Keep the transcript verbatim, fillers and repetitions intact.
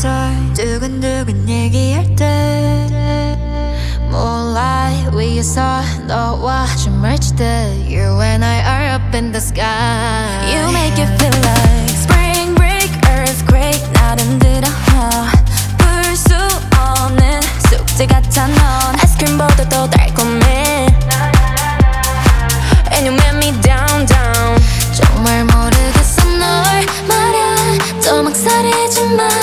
털 두근두근 얘기할 때 Moonlight 위에서 너와 춤을 추듯 You and I are up in the sky You make it feel like spring break, earthquake 나름 들어 풀 수 없는 숙제 같아 넌 아이스크림보다 더 달콤해 And you make me down down 정말 모르겠어 널 말야 또 막 사리지 마